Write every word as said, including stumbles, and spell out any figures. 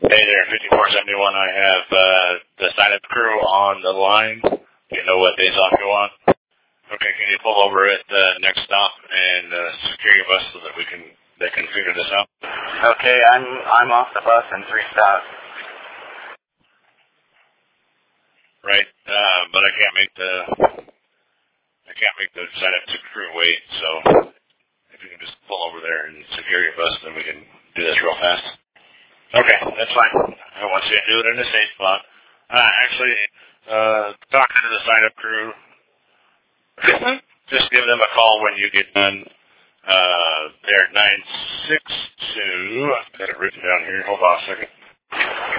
Hey there, fifty-four seventy-one. I have uh, the sign-up crew on the line. Do you know what days off you on? Okay, can you pull over at the next stop and uh, secure your bus so that we can they can figure this out? Okay, I'm I'm off the bus in three stops. Right, uh, but I can't make the I can't make the sign-up crew wait. So if you can just pull over there and secure your bus, then we can do this real fast. Okay, that's fine. I want you to do it in a safe spot. Uh, actually, uh, talking to the sign-up crew, just give them a call when you get done. Uh, they're nine six two. I've got it written down here. Hold on a second.